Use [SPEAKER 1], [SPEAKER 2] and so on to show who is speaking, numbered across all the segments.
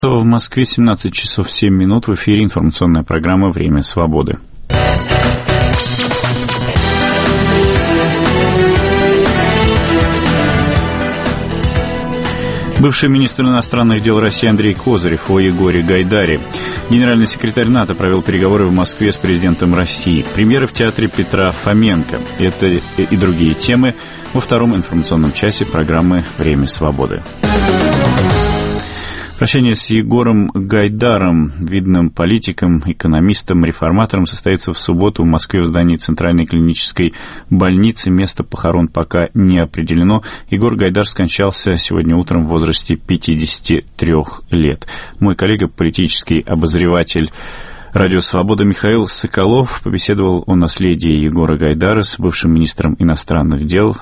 [SPEAKER 1] В Москве 17 часов 7 минут. В эфире информационная программа «Время свободы». Бывший министр иностранных дел России Андрей Козырев о Егоре Гайдаре. Генеральный секретарь НАТО провел переговоры в Москве с президентом России. Премьера в театре Петра Фоменко. Это и другие темы во втором информационном часе программы «Время свободы». Прощание с Егором Гайдаром, видным политиком, экономистом, реформатором, состоится в субботу в Москве в здании Центральной клинической больницы. Место похорон пока не определено. Егор Гайдар скончался сегодня утром в возрасте 53 лет. Мой коллега, политический обозреватель «Радио Свобода» Михаил Соколов побеседовал о наследии Егора Гайдара с бывшим министром иностранных дел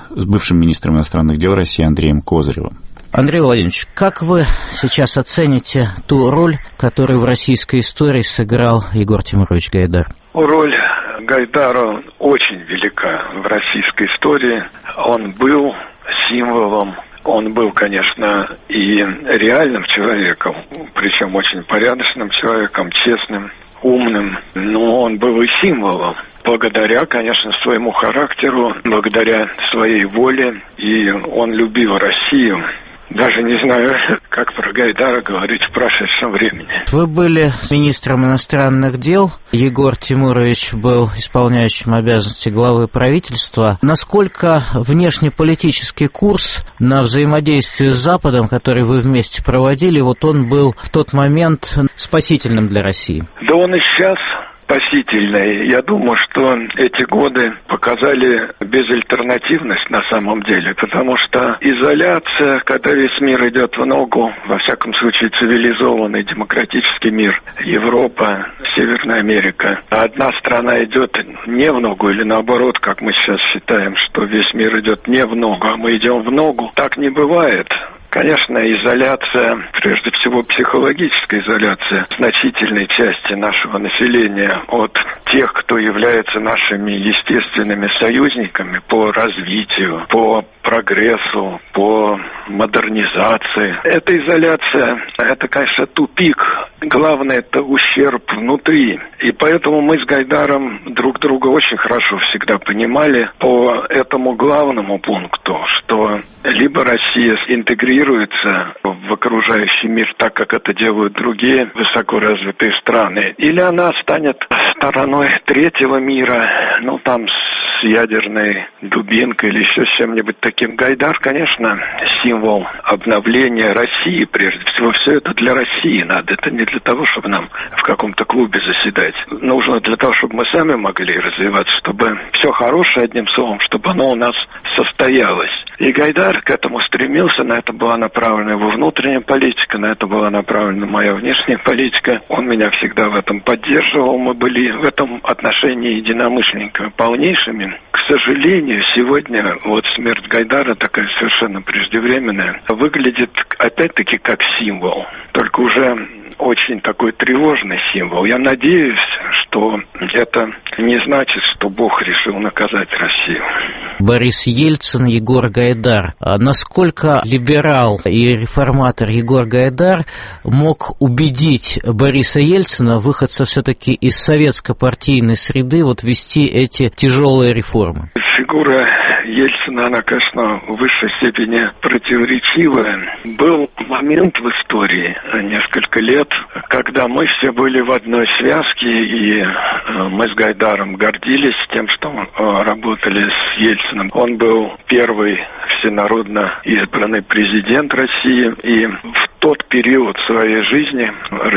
[SPEAKER 1] России Андреем Козыревым.
[SPEAKER 2] Андрей Владимирович, как вы сейчас оцените ту роль, которую в российской истории сыграл Егор Тимурович Гайдар?
[SPEAKER 3] Роль Гайдара очень велика в российской истории. Он был символом, он был, конечно, и реальным человеком, причем очень порядочным человеком, честным, умным, но он был и символом. Благодаря, конечно, своему характеру, благодаря своей воле, и он любил Россию. Даже не знаю, как про Гайдара говорить в прошедшем времени.
[SPEAKER 2] Вы были министром иностранных дел, Егор Тимурович был исполняющим обязанности главы правительства. Насколько внешнеполитический курс на взаимодействие с Западом, который вы вместе проводили, вот он был в тот момент спасительным для России?
[SPEAKER 3] Да он и сейчас спасительный. Я думаю, что эти годы показали безальтернативность на самом деле, потому что изоляция, когда весь мир идет в ногу, во всяком случае цивилизованный демократический мир, Европа, Северная Америка, а одна страна идет не в ногу или наоборот, как мы сейчас считаем, что весь мир идет не в ногу, а мы идем в ногу, так не бывает. Конечно, изоляция, прежде всего психологическая изоляция значительной части нашего населения от тех, кто является нашими естественными союзниками по развитию, по прогрессу, по модернизации. Эта изоляция, это, конечно, тупик. Главное, это ущерб внутри. И поэтому мы с Гайдаром друг друга очень хорошо всегда понимали по этому главному пункту, что либо Россия интегрируется в окружающий мир так, как это делают другие высокоразвитые страны, или она станет стороной третьего мира, там с ядерной дубинкой или еще с чем-нибудь таким. Гайдар, конечно, символ обновления России, прежде всего. Все это для России надо. Это не для того, чтобы нам в каком-то клубе заседать. Нужно для того, чтобы мы сами могли развиваться, чтобы все хорошее, одним словом, чтобы оно у нас состоялось. И Гайдар к этому стремился, на это была направлена его внутренняя политика, на это была направлена моя внешняя политика. Он меня всегда в этом поддерживал, мы были в этом отношении единомышленниками полнейшими. К сожалению, сегодня смерть Гайдара, такая совершенно преждевременная, выглядит опять-таки как символ, только уже очень такой тревожный символ. Я надеюсь, что это не значит, что Бог решил наказать Россию.
[SPEAKER 2] Борис Ельцин, Егор Гайдар. Насколько либерал и реформатор Егор Гайдар мог убедить Бориса Ельцина, выходца все-таки из советско-партийной среды, вести эти тяжелые реформы?
[SPEAKER 3] Фигура Ельцина, она, конечно, в высшей степени противоречивая. Был момент в истории, несколько лет, когда мы все были в одной связке, и мы с Гайдаром гордились тем, что работали с Ельциным. Он был первый всенародно избранный президент России, и в тот период своей жизни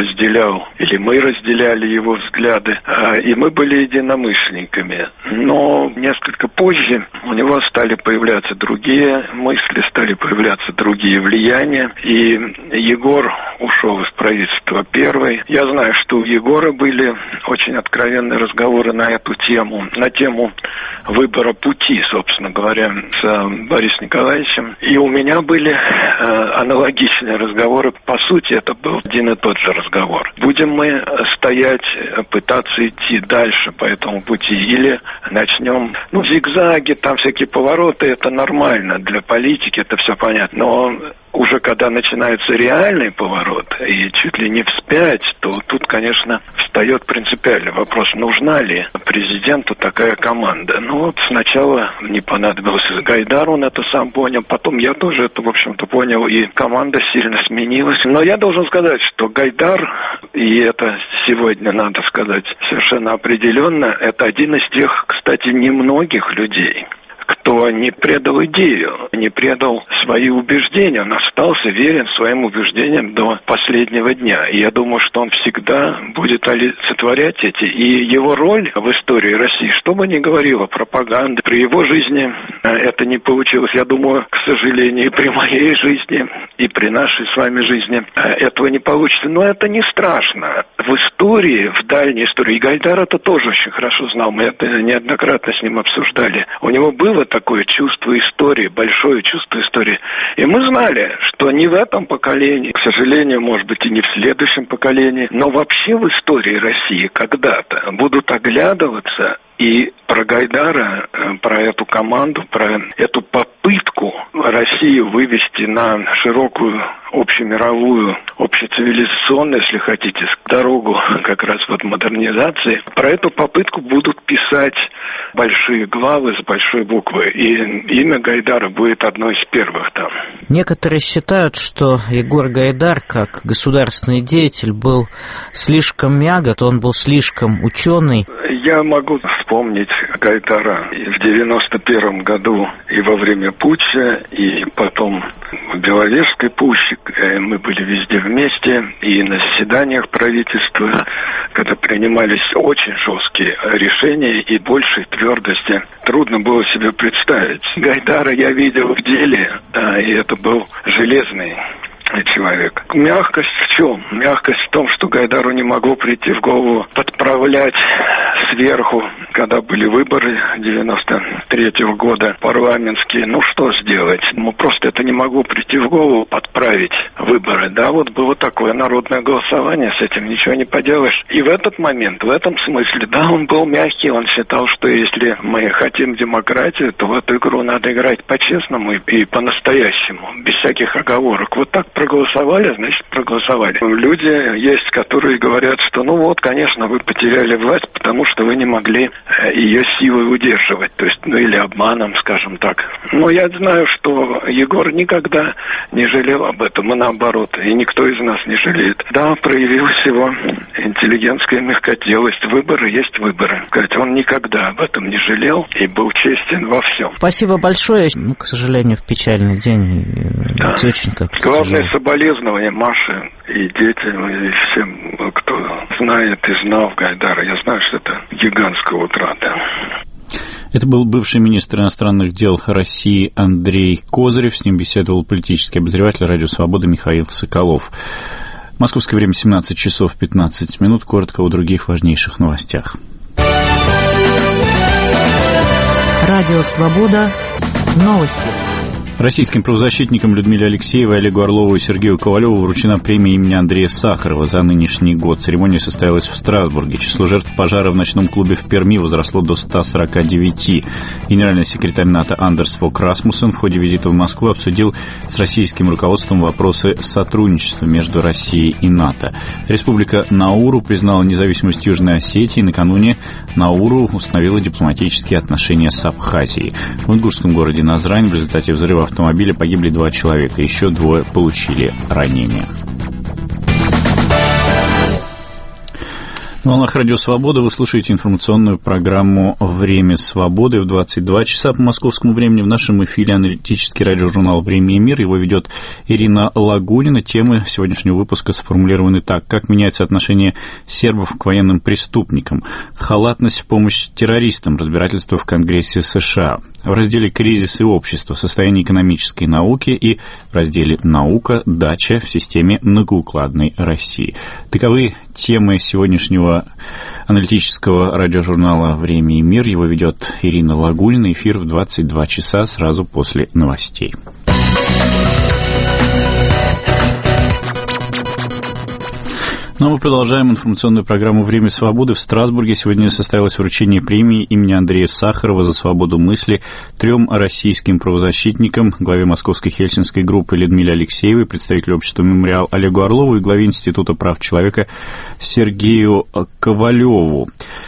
[SPEAKER 3] мы разделяли его взгляды, и мы были единомышленниками. Но несколько позже у него стали появляться другие мысли, стали появляться другие влияния, и Егор ушел из правительства первый. Я знаю, что у Егора были очень откровенные разговоры на эту тему, на тему выбора пути, собственно говоря, с Борисом Николаевичем. И у меня были аналогичные разговоры. По сути, это был один и тот же разговор. Будем мы стоять, пытаться идти дальше по этому пути, или начнем, зигзаги, там всякие повороты, это нормально для политики, это все понятно. Но уже когда начинается реальный поворот, и чуть ли не вспять, то тут, конечно, встает принципиальный вопрос, нужна ли президенту такая команда. Ну вот сначала не понадобилось Гайдар, он это сам понял, потом я тоже это, в общем-то, понял, и команда сильно сменилась. Но я должен сказать, что Гайдар, и это сегодня надо сказать совершенно определенно, это один из тех, кстати, немногих людей, кто не предал идею, не предал свои убеждения. Он остался верен своим убеждениям до последнего дня. И я думаю, что он всегда будет олицетворять эти. И его роль в истории России, что бы ни говорила пропаганда, при его жизни это не получилось. Я думаю, к сожалению, и при моей жизни, и при нашей с вами жизни этого не получится. Но это не страшно. В истории, в дальней истории, и Гайдар это тоже очень хорошо знал, мы это неоднократно с ним обсуждали. У него было такое чувство истории, большое чувство истории. И мы знали, что не в этом поколении, к сожалению, может быть, и не в следующем поколении, но вообще в истории России когда-то будут оглядываться и про Гайдара, про эту команду, про эту попытку Россию вывести на широкую общемировую, общецивилизационную, если хотите, дорогу как раз вот модернизации. Про эту попытку будут писать большие главы с большой буквы. И имя Гайдара будет одной из первых там.
[SPEAKER 2] Некоторые считают, что Егор Гайдар, как государственный деятель, был слишком мягок, он был слишком ученый.
[SPEAKER 3] Я могу вспомнить Гайдара и в 91 году, и во время путча, и потом в Беловежской пуще. Мы были везде вместе, и на заседаниях правительства, когда принимались очень жесткие решения и большей твердости. Трудно было себе представить. Гайдара я видел в деле, и это был железный человек. Мягкость в чем? Мягкость в том, что Гайдару не могло прийти в голову подправлять сверху, когда были выборы 93-го года, парламентские. Ну, что сделать? Ну, просто это не могло прийти в голову подправить выборы. Да, вот было такое народное голосование, с этим ничего не поделаешь. И в этот момент, в этом смысле, да, он был мягкий, он считал, что если мы хотим демократию, то в эту игру надо играть по-честному и по-настоящему, без всяких оговорок. Вот так проголосовали, значит, проголосовали. Люди есть, которые говорят, что, ну вот, конечно, вы потеряли власть, потому что вы не могли ее силой удерживать, то есть, ну или обманом, скажем так. Но я знаю, что Егор никогда не жалел об этом, и наоборот, и никто из нас не жалеет. Да, проявилась его интеллигентская мягкотелость. Выборы есть выборы. Он никогда об этом не жалел и был честен во всем.
[SPEAKER 2] Спасибо большое. Ну, к сожалению, в печальный день.
[SPEAKER 3] Да.
[SPEAKER 2] Очень как-то
[SPEAKER 3] главное
[SPEAKER 2] тяжело.
[SPEAKER 3] Соболезнования Маше и детям, и всем, кто знает и знал Гайдара. Я знаю, что это гигантская утрата.
[SPEAKER 1] Это был бывший министр иностранных дел России Андрей Козырев. С ним беседовал политический обозреватель «Радио Свобода» Михаил Соколов. Московское время 17 часов 15 минут. Коротко о других важнейших новостях.
[SPEAKER 4] Радио Свобода. Новости.
[SPEAKER 1] Российским правозащитникам Людмиле Алексеевой, Олегу Орлову и Сергею Ковалеву вручена премия имени Андрея Сахарова за нынешний год. Церемония состоялась в Страсбурге. Число жертв пожара в ночном клубе в Перми возросло до 149. Генеральный секретарь НАТО Андерс Фок Расмуссен в ходе визита в Москву обсудил с российским руководством вопросы сотрудничества между Россией и НАТО. Республика Науру признала независимость Южной Осетии. Накануне Науру установила дипломатические отношения с Абхазией. В ингушском городе Назрань в результате взрыва автомобиля погибли 2 человека, еще 2 получили ранения. На волнах Радио Свобода вы слушаете информационную программу «Время свободы» в 22 часа по московскому времени. В нашем эфире аналитический радиожурнал «Время и мир». Его ведет Ирина Лагунина. Темы сегодняшнего выпуска сформулированы так. Как меняется отношение сербов к военным преступникам? Халатность в помощь террористам. Разбирательство в Конгрессе США. В разделе «Кризис и общество», состояние экономической науки и в разделе «Наука. Дача в системе многоукладной России». Таковы темы сегодняшнего аналитического радиожурнала «Время и мир». Его ведет Ирина Лагунина. Эфир в 22 часа сразу после новостей. Ну, мы продолжаем информационную программу «Время свободы». В Страсбурге сегодня состоялось вручение премии имени Андрея Сахарова за свободу мысли 3 российским правозащитникам: главе Московской Хельсинской группы Людмиле Алексеевой, представителю общества «Мемориал» Олегу Орлову и главе Института прав человека Сергею Ковалеву.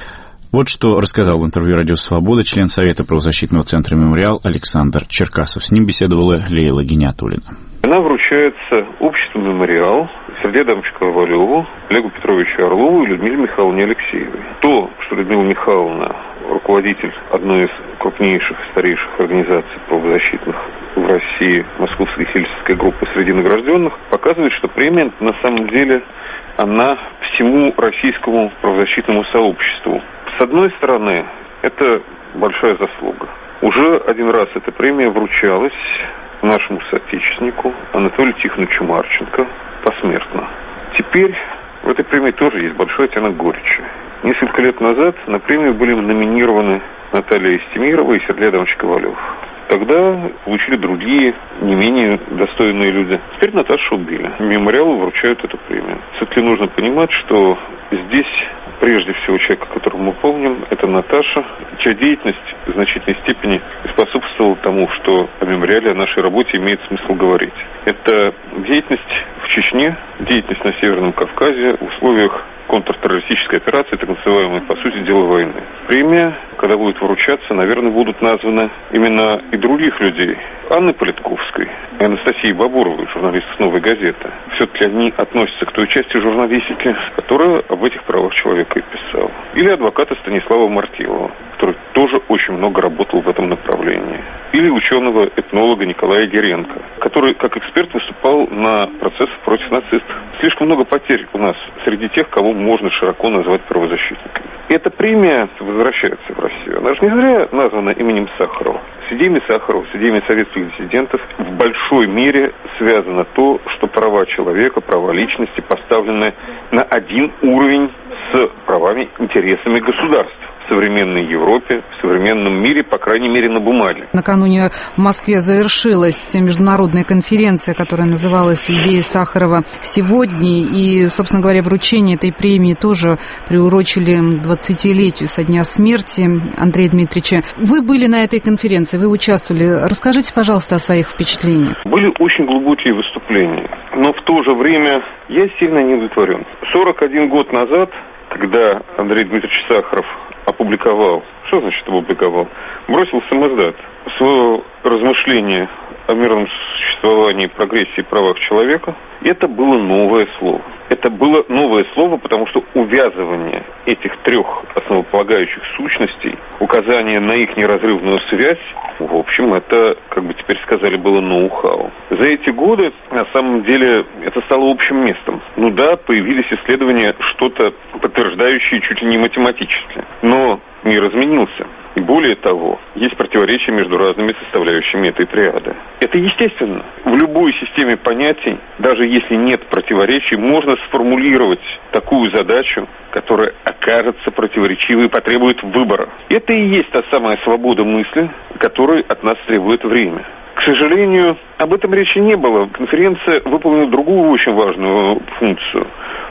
[SPEAKER 1] Вот что рассказал в интервью «Радио Свобода» член Совета правозащитного центра «Мемориал» Александр Черкасов. С ним беседовала Лейла Гиниатуллина.
[SPEAKER 5] Она вручается обществу «Мемориал», Сергею Адамовичу Ковалеву, Олегу Петровичу Орлову и Людмиле Михайловне Алексеевой. То, что Людмила Михайловна руководитель одной из крупнейших, старейших организаций правозащитных в России, Московской Хельсинской группы среди награжденных, показывает, что премия на самом деле она всему российскому правозащитному сообществу. С одной стороны, это большая заслуга. Уже один раз эта премия вручалась нашему соотечественнику Анатолию Тихоновичу Марченко посмертно. Теперь в этой премии тоже есть большой оттенок горечи. Несколько лет назад на премию были номинированы Наталья Истемирова и Сергей Адамович Ковалев. Тогда получили другие, не менее достойные люди. Теперь Наташу убили. Мемориалу вручают эту премию. Все-таки нужно понимать, что здесь прежде всего человек, о котором мы помним, это Наташа, чья деятельность в значительной степени способствовала тому, что о мемориале, о нашей работе имеет смысл говорить. Это деятельность в Чечне, деятельность на Северном Кавказе в условиях контртеррористической операции, так называемой, по сути дела, войны. Премия, когда будет вручаться, наверное, будут названы имена и других людей. Анны Политковской и Анастасии Бабуровой, журналистов «Новой газеты». Все-таки они относятся к той части журналистики, которая об этих правах человека и писала. Или адвоката Станислава Мартилова, который тоже очень много работал в этом направлении. Или ученого-этнолога Николая Геренко, который как эксперт выступал на процессах против нацистов. Слишком много потерь у нас среди тех, кого можно широко назвать правозащитниками. И эта премия возвращается в Россию. Она же не зря названа именем Сахарова. С идеями Сахарова, с идеями советских диссидентов в большой мере связано то, что права человека, права личности поставлены на один уровень с правами, интересами государств в современной Европе, в современном мире, по крайней мере, на бумаге.
[SPEAKER 6] Накануне в Москве завершилась международная конференция, которая называлась «Идеи Сахарова сегодня». И, собственно говоря, вручение этой премии тоже приурочили 20-летию со дня смерти Андрея Дмитриевича. Вы были на этой конференции, вы участвовали. Расскажите, пожалуйста, о своих впечатлениях.
[SPEAKER 5] Были очень глубокие выступления, но в то же время я сильно не удовлетворен. 41 год назад, когда Андрей Дмитриевич Сахаров опубликовал, что значит опубликовал, бросил самоздат свое размышление о мирном существовании, прогрессии и правах человека, это было новое слово. Это было новое слово, потому что увязывание этих трех основополагающих сущностей, указание на их неразрывную связь, в общем, это, как бы теперь сказали, было ноу-хау. За эти годы, на самом деле, это стало общим местом. Ну да, появились исследования, что-то подтверждающие чуть ли не математически. Но мир изменился. И более того, есть противоречия между разными составляющими этой триады. Это естественно. В любой системе понятий, даже если нет противоречий, можно сформулировать такую задачу, которая окажется противоречивой и потребует выбора. Это и есть та самая свобода мысли, которой от нас требует время. К сожалению, об этом речи не было. Конференция выполнила другую очень важную функцию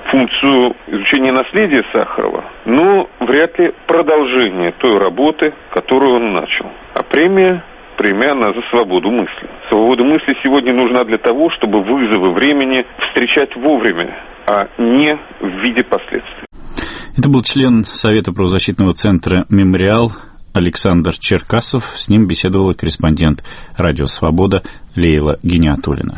[SPEAKER 5] изучения наследия Сахарова, но вряд ли продолжение той работы, которую он начал. А премия она за свободу мысли. Свобода мысли сегодня нужна для того, чтобы вызовы времени встречать вовремя, а не в виде последствий.
[SPEAKER 1] Это был член Совета правозащитного центра «Мемориал» Александр Черкасов. С ним беседовала корреспондент «Радио Свобода» Лейла Гиниатуллина.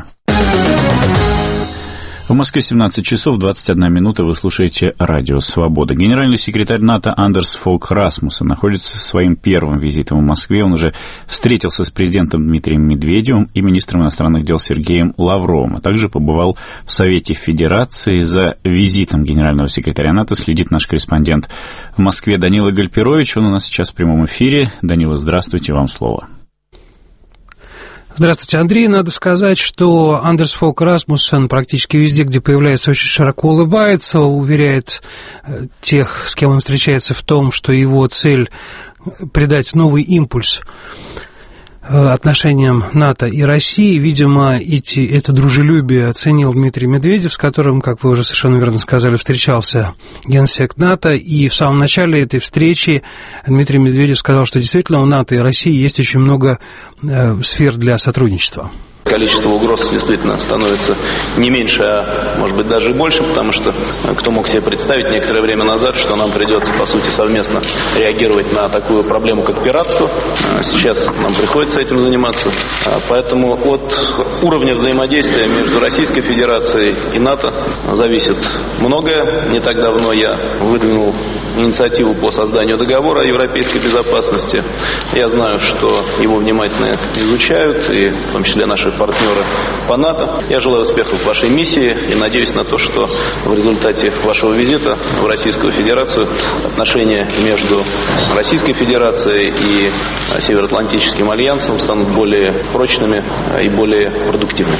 [SPEAKER 1] В Москве 17 часов 21 минута. Вы слушаете «Радио Свобода». Генеральный секретарь НАТО Андерс Фог Расмуссен находится со своим первым визитом в Москве. Он уже встретился с президентом Дмитрием Медведевым и министром иностранных дел Сергеем Лавровым, а также побывал в Совете Федерации. За визитом генерального секретаря НАТО следит наш корреспондент в Москве Данила Гальперович. Он у нас сейчас в прямом эфире. Данила, здравствуйте, вам слово.
[SPEAKER 7] Здравствуйте, Андрей. Надо сказать, что Андерс Фог Расмуссен практически везде, где появляется, очень широко улыбается, уверяет тех, с кем он встречается, в том, что его цель придать новый импульс отношениям НАТО и России. Видимо, это дружелюбие оценил Дмитрий Медведев, с которым, как вы уже совершенно верно сказали, встречался генсек НАТО. И в самом начале этой встречи Дмитрий Медведев сказал, что действительно у НАТО и России есть очень много сфер для сотрудничества.
[SPEAKER 8] Количество угроз действительно становится не меньше, а может быть даже и больше, потому что кто мог себе представить некоторое время назад, что нам придется, по сути, совместно реагировать на такую проблему, как пиратство. Сейчас нам приходится этим заниматься. Поэтому от уровня взаимодействия между Российской Федерацией и НАТО зависит многое. Не так давно я выдвинул инициативу по созданию договора о европейской безопасности. Я знаю, что его внимательно изучают, и в том числе наши партнеры по НАТО. Я желаю успехов в вашей миссии и надеюсь на то, что в результате вашего визита в Российскую Федерацию отношения между Российской Федерацией и Североатлантическим альянсом станут более прочными и более продуктивными.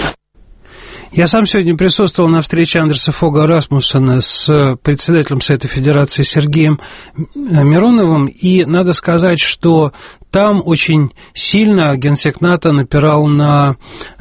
[SPEAKER 7] Я сам сегодня присутствовал на встрече Андерса Фога Расмуссена с председателем Совета Федерации Сергеем Мироновым, и надо сказать, что там очень сильно генсек НАТО напирал на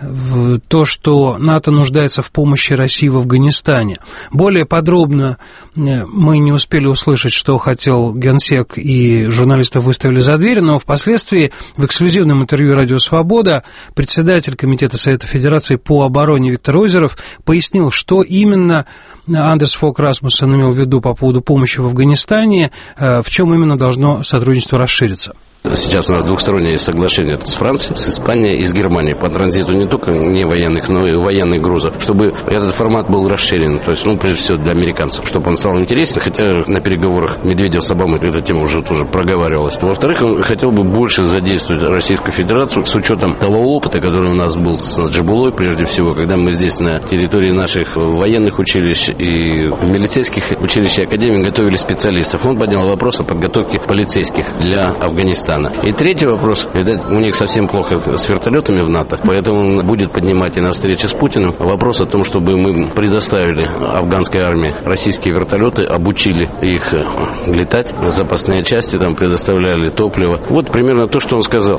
[SPEAKER 7] то, что НАТО нуждается в помощи России в Афганистане. Более подробно мы не успели услышать, что хотел генсек, и журналистов выставили за дверь, но впоследствии в эксклюзивном интервью «Радио Свобода» председатель Комитета Совета Федерации по обороне Виктор Озеров пояснил, что именно Андерс Фог Расмуссен имел в виду по поводу помощи в Афганистане, в чем именно должно сотрудничество расшириться.
[SPEAKER 9] Сейчас у нас двухстороннее соглашение с Францией, с Испанией и с Германией по транзиту не только не военных, но и военных грузов, чтобы этот формат был расширен, то есть, прежде всего для американцев, чтобы он стал интересен, хотя на переговорах Медведев с Обамой эта тема уже тоже проговаривалась. Во-вторых, он хотел бы больше задействовать Российскую Федерацию с учетом того опыта, который у нас был с Наджибуллой, прежде всего, когда мы здесь на территории наших военных училищ и милицейских училищ и академий готовили специалистов. Он поднял вопрос о подготовке полицейских для Афганистана. И третий вопрос, видать, у них совсем плохо с вертолетами в НАТО, поэтому он будет поднимать и на встрече с Путиным вопрос о том, чтобы мы предоставили афганской армии российские вертолеты, обучили их летать, запасные части там предоставляли, топливо. Вот примерно то, что он сказал.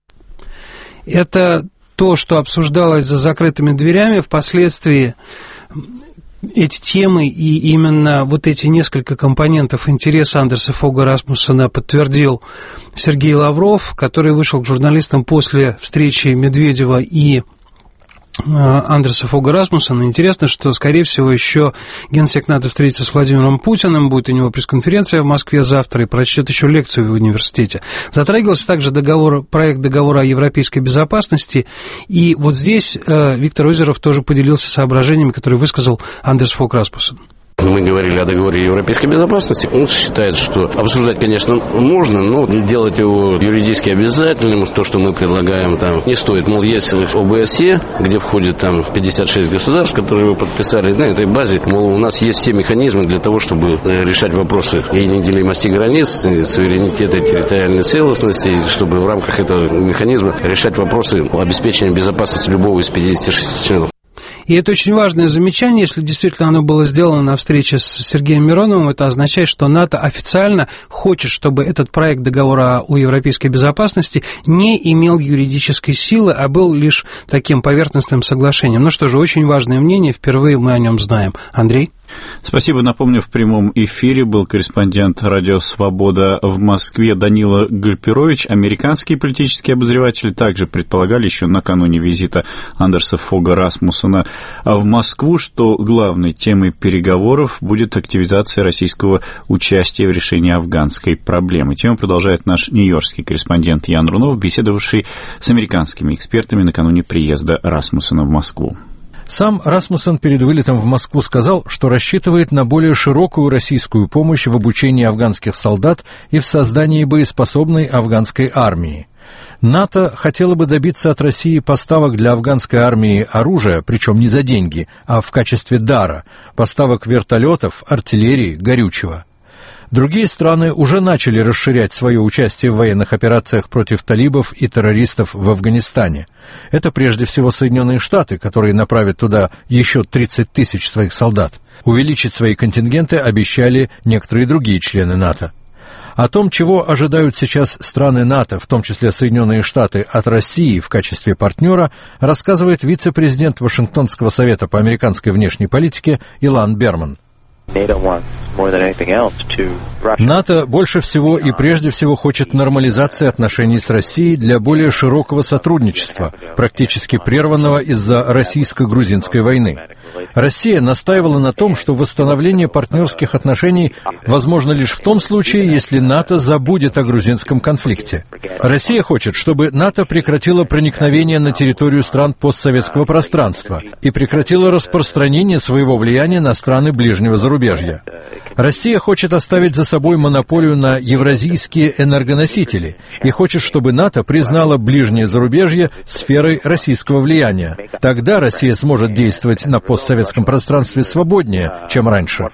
[SPEAKER 7] Это то, что обсуждалось за закрытыми дверями, впоследствии эти темы и именно вот эти несколько компонентов интереса Андерса Фога Расмуссена подтвердил Сергей Лавров, который вышел к журналистам после встречи Медведева и Андерса Фога Расмуссена. Интересно, что, скорее всего, еще генсек НАТО встретится с Владимиром Путиным, будет у него пресс-конференция в Москве завтра и прочтет еще лекцию в университете. Затрагивался также проект договора о европейской безопасности, и вот здесь Виктор Озеров тоже поделился соображениями, которые высказал Андерс Фог Расмуссен.
[SPEAKER 9] Мы говорили о договоре о европейской безопасности. Он считает, что обсуждать, конечно, можно, но делать его юридически обязательным, то, что мы предлагаем, там не стоит. Мол, есть ОБСЕ, где входит там 56 государств, которые вы подписали на этой базе. Мол, у нас есть все механизмы для того, чтобы решать вопросы и неделимости границ, и суверенитета, и территориальной целостности, и чтобы в рамках этого механизма решать вопросы обеспечения безопасности любого из 56 членов.
[SPEAKER 7] И это очень важное замечание, если действительно оно было сделано на встрече с Сергеем Мироновым, это означает, что НАТО официально хочет, чтобы этот проект договора о европейской безопасности не имел юридической силы, а был лишь таким поверхностным соглашением. Ну что же, очень важное мнение, впервые мы о нем знаем. Андрей?
[SPEAKER 1] Спасибо. Напомню, в прямом эфире был корреспондент «Радио Свобода» в Москве Данила Гальперович. Американские политические обозреватели также предполагали еще накануне визита Андерса Фога Расмуссена в Москву, что главной темой переговоров будет активизация российского участия в решении афганской проблемы. Тему продолжает наш нью-йоркский корреспондент Ян Рунов, беседовавший с американскими экспертами накануне приезда Расмуссена в Москву.
[SPEAKER 10] Сам Расмуссен перед вылетом в Москву сказал, что рассчитывает на более широкую российскую помощь в обучении афганских солдат и в создании боеспособной афганской армии. НАТО хотело бы добиться от России поставок для афганской армии оружия, причем не за деньги, а в качестве дара, поставок вертолетов, артиллерии, горючего. Другие страны уже начали расширять свое участие в военных операциях против талибов и террористов в Афганистане. Это прежде всего Соединенные Штаты, которые направят туда еще 30 тысяч своих солдат. Увеличить свои контингенты обещали некоторые другие члены НАТО. О том, чего ожидают сейчас страны НАТО, в том числе Соединенные Штаты, от России в качестве партнера, рассказывает вице-президент Вашингтонского совета по американской внешней политике Илан Берман. НАТО больше всего и прежде всего хочет нормализации отношений с Россией для более широкого сотрудничества, практически прерванного из-за российско-грузинской войны. Россия настаивала на том, что восстановление партнерских отношений возможно лишь в том случае, если НАТО забудет о грузинском конфликте. Россия хочет, чтобы НАТО прекратило проникновение на территорию стран постсоветского пространства и прекратило распространение своего влияния на страны ближнего зарубежья. Россия хочет оставить за собой монополию на евразийские энергоносители и хочет, чтобы НАТО признало ближнее зарубежье сферой российского влияния. Тогда Россия сможет действовать на постсоветском пространстве свободнее, чем раньше.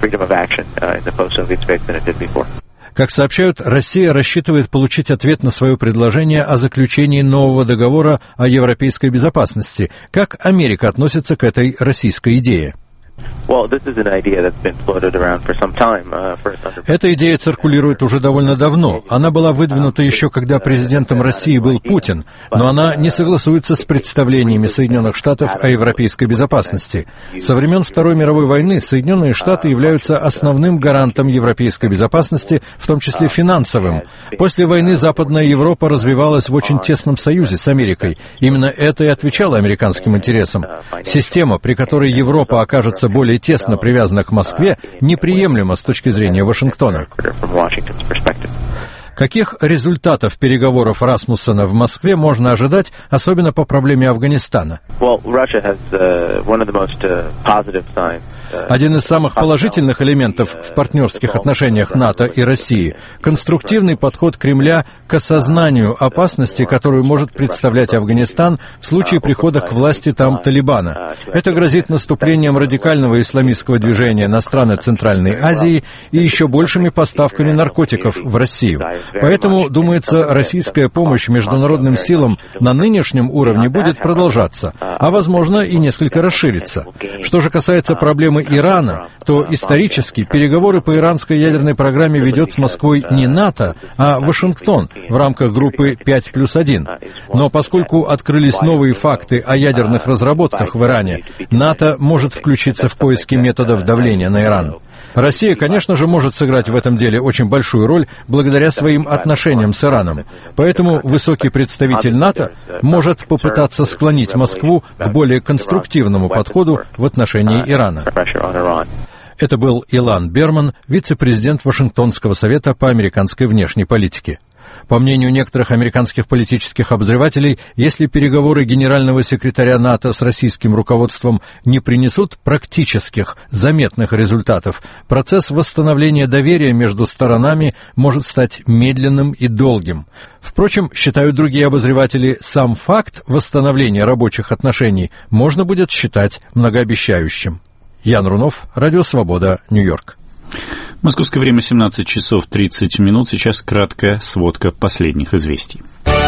[SPEAKER 10] Как сообщают, Россия рассчитывает получить ответ на свое предложение о заключении нового договора о европейской безопасности. Как Америка относится к этой российской идее? Эта идея циркулирует уже довольно давно. Она была выдвинута еще когда президентом России был Путин, но она не согласуется с представлениями Соединенных Штатов о европейской безопасности. Со времен Второй мировой войны Соединенные Штаты являются основным гарантом европейской безопасности, в том числе финансовым. После войны Западная Европа развивалась в очень тесном союзе с Америкой. Именно это и отвечало американским интересам. Система, при которой Европа окажется более тесно привязана к Москве, неприемлема с точки зрения Вашингтона. Каких результатов переговоров Расмуссена в Москве можно ожидать, особенно по проблеме Афганистана? Один из самых положительных элементов в партнерских отношениях НАТО и России – конструктивный подход Кремля к осознанию опасности, которую может представлять Афганистан в случае прихода к власти там Талибана. Это грозит наступлением радикального исламистского движения на страны Центральной Азии и еще большими поставками наркотиков в Россию. Поэтому, думается, российская помощь международным силам на нынешнем уровне будет продолжаться, а, возможно, и несколько расшириться. Что же касается проблемы Ирана, то исторически переговоры по иранской ядерной программе ведет с Москвой не НАТО, а Вашингтон в рамках группы 5+1. Но поскольку открылись новые факты о ядерных разработках в Иране, НАТО может включиться в поиски методов давления на Иран. Россия, конечно же, может сыграть в этом деле очень большую роль благодаря своим отношениям с Ираном. Поэтому высокий представитель НАТО может попытаться склонить Москву к более конструктивному подходу в отношении Ирана. Это был Илан Берман, вице-президент Вашингтонского совета по американской внешней политике. По мнению некоторых американских политических обозревателей, если переговоры генерального секретаря НАТО с российским руководством не принесут практических, заметных результатов, процесс восстановления доверия между сторонами может стать медленным и долгим. Впрочем, считают другие обозреватели, сам факт восстановления рабочих отношений можно будет считать многообещающим. Ян Рунов, Радио Свобода, Нью-Йорк.
[SPEAKER 1] Московское время 17 часов 30 минут. Сейчас краткая сводка последних известий.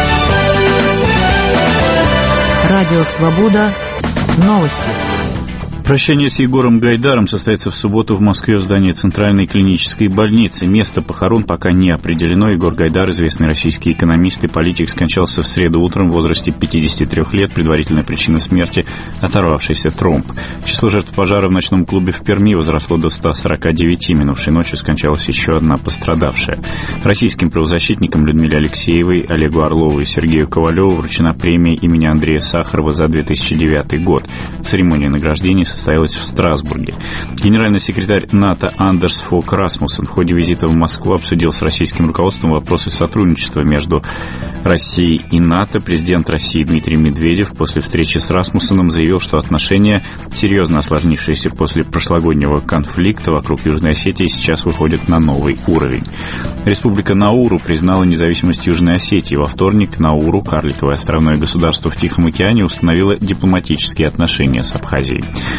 [SPEAKER 4] Радио Свобода. Новости.
[SPEAKER 1] Прощание с Егором Гайдаром состоится в субботу в Москве в здании Центральной клинической больницы. Место похорон пока не определено. Егор Гайдар, известный российский экономист и политик, скончался в среду утром в возрасте 53 лет. Предварительная причина смерти – оторвавшийся тромб. Число жертв пожара в ночном клубе в Перми возросло до 149. Минувшей ночью скончалась еще одна пострадавшая. Российским правозащитникам Людмиле Алексеевой, Олегу Орлову и Сергею Ковалеву вручена премия имени Андрея Сахарова за 2009 год. Церемония награждения состоялась в Страсбурге. Генеральный секретарь НАТО Андерс Фог Расмуссен в ходе визита в Москву обсудил с российским руководством вопросы сотрудничества между Россией и НАТО. Президент России Дмитрий Медведев после встречи с Расмуссеном заявил, что отношения, серьезно осложнившиеся после прошлогоднего конфликта вокруг Южной Осетии, сейчас выходят на новый уровень. Республика Науру признала независимость Южной Осетии. Во вторник Науру, карликовое островное государство в Тихом океане, установило дипломатические отношения с Абхазией.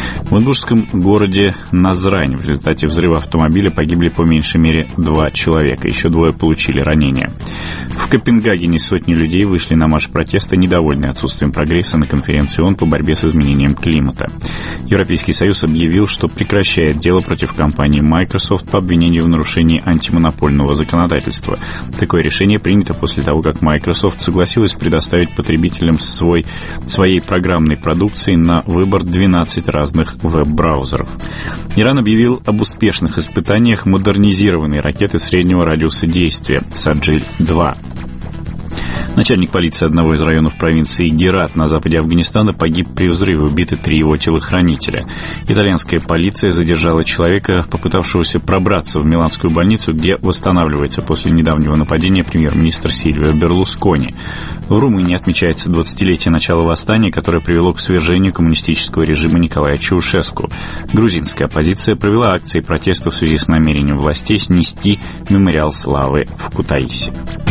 [SPEAKER 1] В ингушском городе Назрань в результате взрыва автомобиля погибли по меньшей мере 2 человека, еще 2 получили ранения. В Копенгагене сотни людей вышли на марш протеста, недовольные отсутствием прогресса на конференции ООН по борьбе с изменением климата. Европейский Союз объявил, что прекращает дело против компании Microsoft по обвинению в нарушении антимонопольного законодательства. Такое решение принято после того, как Microsoft согласилась предоставить потребителям своей программной продукции на выбор 12 разных веб-браузеров. Иран объявил об успешных испытаниях модернизированной ракеты среднего радиуса действия «Саджиль-2». Начальник полиции одного из районов провинции Герат на западе Афганистана погиб при взрыве, убиты 3 его телохранителя. Итальянская полиция задержала человека, попытавшегося пробраться в миланскую больницу, где восстанавливается после недавнего нападения премьер-министр Сильвио Берлускони. В Румынии отмечается 20-летие начала восстания, которое привело к свержению коммунистического режима Николая Чаушеску. Грузинская оппозиция провела акции протеста в связи с намерением властей снести мемориал славы в Кутаиси.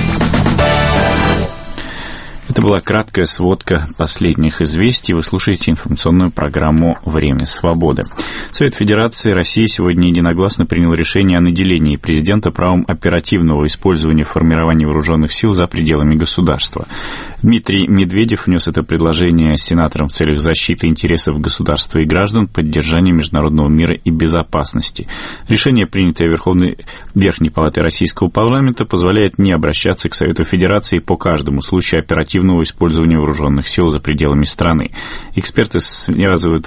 [SPEAKER 1] Это была краткая сводка последних известий. Вы слушаете информационную программу «Время свободы». Совет Федерации России сегодня единогласно принял решение о наделении президента правом оперативного использования формирования вооруженных сил за пределами государства. Дмитрий Медведев внес это предложение сенаторам в целях защиты интересов государства и граждан, поддержания международного мира и безопасности. Решение, принятое Верхней Палатой Российского парламента, позволяет не обращаться к Совету Федерации по каждому случаю оперативного использования вооруженных сил за пределами страны. Эксперты связывают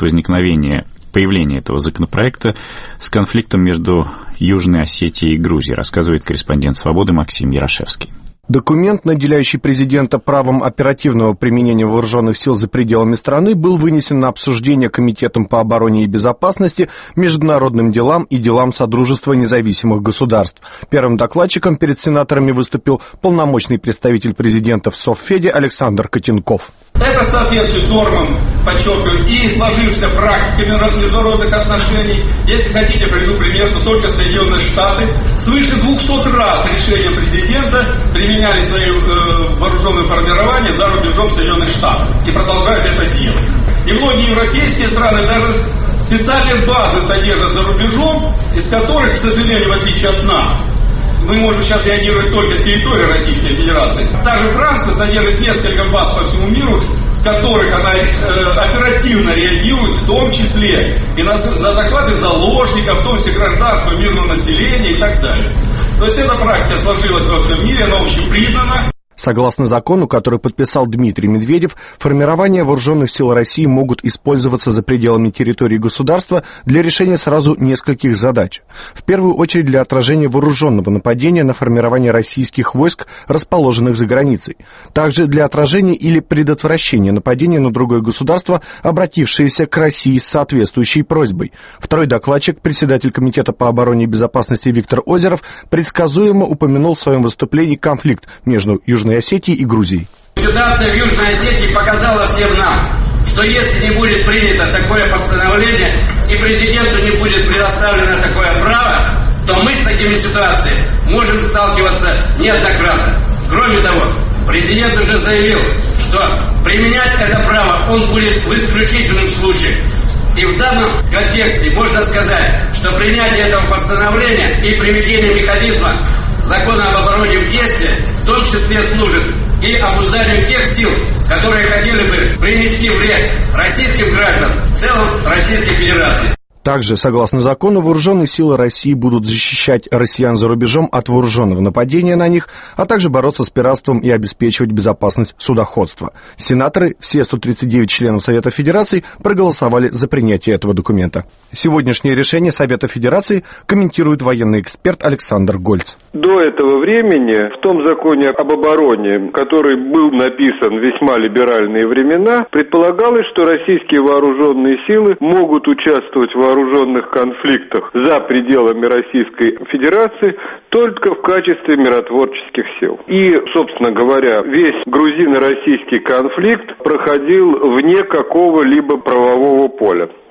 [SPEAKER 1] появление этого законопроекта с конфликтом между Южной Осетией и Грузией, рассказывает корреспондент «Свободы» Максим Ярошевский.
[SPEAKER 11] Документ, наделяющий президента правом оперативного применения вооруженных сил за пределами страны, был вынесен на обсуждение Комитетом по обороне и безопасности, международным делам и делам Содружества независимых государств. Первым докладчиком перед сенаторами выступил полномочный представитель президента в Совфеде Александр Котенков.
[SPEAKER 12] Это соответствует нормам, подчеркиваю, и сложившейся практике международных отношений. Если хотите, приведу пример, что только Соединенные Штаты свыше 200 раз решения президента применяли свои вооруженные формирования за рубежом Соединенных Штатов и продолжают это делать. И многие европейские страны даже специальные базы содержат за рубежом, из которых, к сожалению, в отличие от нас, мы можем сейчас реагировать только с территории Российской Федерации. Даже Франция содержит несколько баз по всему миру, с которых она оперативно реагирует, в том числе и на захваты заложников, в том числе гражданского мирного населения и так далее. То есть эта практика сложилась во всем мире, она общепризнана.
[SPEAKER 11] Согласно закону, который подписал Дмитрий Медведев, формирования вооруженных сил России могут использоваться за пределами территории государства для решения сразу нескольких задач. В первую очередь для отражения вооруженного нападения на формирование российских войск, расположенных за границей. Также для отражения или предотвращения нападения на другое государство, обратившееся к России с соответствующей просьбой. Второй докладчик, председатель Комитета по обороне и безопасности Виктор Озеров, предсказуемо упомянул в своем выступлении конфликт между Южной Осетией и Грузией.
[SPEAKER 13] Ситуация в Южной Осетии показала всем нам, что если не будет принято такое постановление и президенту не будет предоставлено такое право, то мы с такими ситуациями можем сталкиваться неоднократно. Кроме того, президент уже заявил, что применять это право он будет в исключительном случае. И в данном контексте можно сказать, что принятие этого постановления и приведение механизма закона об обороне в действие в том числе служит и обузданию тех сил, которые хотели бы принести вред российским гражданам, в целом Российской Федерации.
[SPEAKER 11] Также, согласно закону, вооруженные силы России будут защищать россиян за рубежом от вооруженного нападения на них, а также бороться с пиратством и обеспечивать безопасность судоходства. Сенаторы, все 139 членов Совета Федерации, проголосовали за принятие этого документа. Сегодняшнее решение Совета Федерации комментирует военный эксперт Александр Гольц.
[SPEAKER 5] До этого времени в том законе об обороне, который был написан в весьма либеральные времена, предполагалось, что российские вооруженные силы могут участвовать в вооруженных конфликтах за пределами Российской Федерации только в качестве миротворческих сил. И, собственно говоря, весь грузино-российский конфликт проходил вне какого-либо правового поля.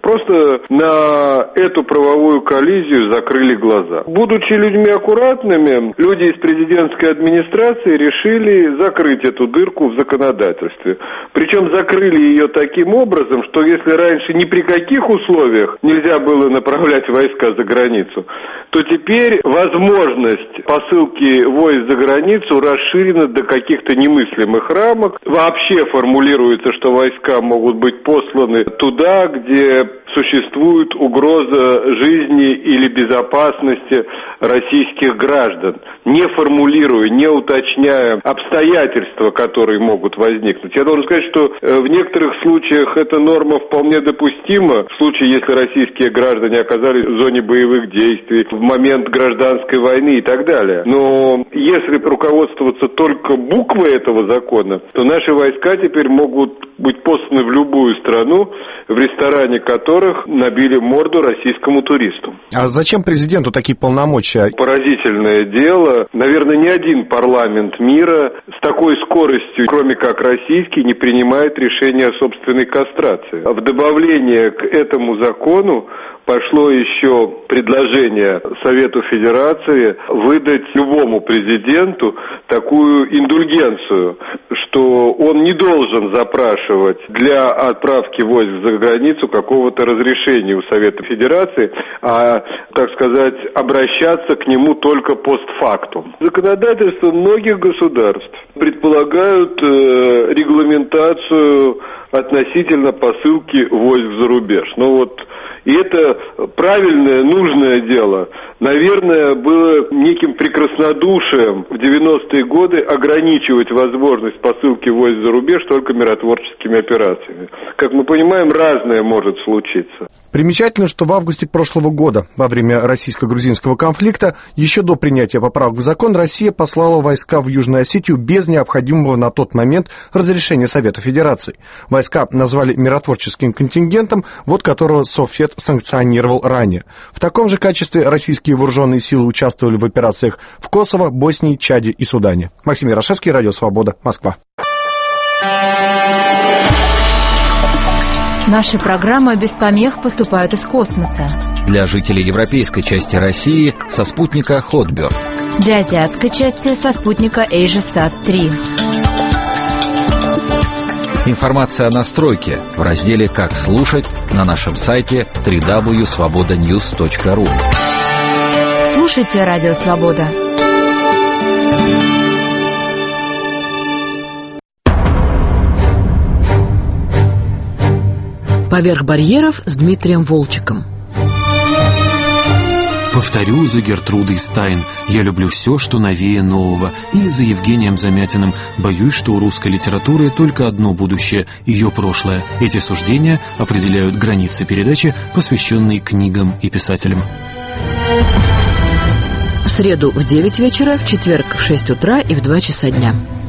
[SPEAKER 14] просто на эту правовую коллизию закрыли глаза. Будучи людьми аккуратными, люди из президентской администрации решили закрыть эту дырку в законодательстве. Причем закрыли ее таким образом, что если раньше ни при каких условиях нельзя было направлять войска за границу, то теперь возможность посылки войск за границу расширена до каких-то немыслимых рамок. Вообще формулируется, что войска могут быть посланы туда, где существует угроза жизни или безопасности российских граждан, не формулируя, не уточняя обстоятельства, которые могут возникнуть. Я должен сказать, что в некоторых случаях эта норма вполне допустима, в случае, если российские граждане оказались в зоне боевых действий, в момент гражданской войны и так далее. Но если руководствоваться только буквой этого закона, то наши войска теперь могут быть посланы в любую страну, в ресторане которых набили морду российскому туристу.
[SPEAKER 11] А зачем президенту такие полномочия?
[SPEAKER 14] Поразительное дело. Наверное, ни один парламент мира с такой скоростью, кроме как российский, не принимает решение о собственной кастрации. В добавление к этому закону пошло еще предложение Совету Федерации выдать любому президенту такую индульгенцию, что он не должен запрашивать для отправки войск за границу какого-то разрешения у Совета Федерации, а, так сказать, обращаться к нему только постфактум. Законодательство многих государств предполагают регламентацию относительно посылки войск за рубеж. И это правильное, нужное дело. Наверное, было неким прекраснодушием в 90-е годы ограничивать возможность посылки войск за рубеж только миротворческими операциями. Как мы понимаем, разное может случиться.
[SPEAKER 11] Примечательно, что в августе прошлого года, во время российско-грузинского конфликта, еще до принятия поправок в закон, Россия послала войска в Южную Осетию без необходимого на тот момент разрешения Совета Федерации. Войска назвали миротворческим контингентом, которого Совет санкционировал ранее. В таком же качестве российские вооруженные силы участвовали в операциях в Косово, Боснии, Чаде и Судане. Максим Ярошевский, Радио Свобода, Москва.
[SPEAKER 4] Наши программы без помех поступают из космоса.
[SPEAKER 15] Для жителей европейской части России со спутника Хотберг.
[SPEAKER 4] Для азиатской части со спутника AsiaSat-3.
[SPEAKER 15] Информация о настройке в разделе «Как слушать» на нашем сайте www.svobodanews.ru.
[SPEAKER 4] Слушайте Радио Свобода.
[SPEAKER 16] «Поверх барьеров» с Дмитрием Волчиком.
[SPEAKER 17] Повторю за Гертрудой Стайн: я люблю все, что новее нового. И за Евгением Замятиным: боюсь, что у русской литературы только одно будущее — ее прошлое. Эти суждения определяют границы передачи, посвященной книгам и писателям.
[SPEAKER 16] В среду в 9 вечера, в четверг в 6 утра и в 2 часа дня.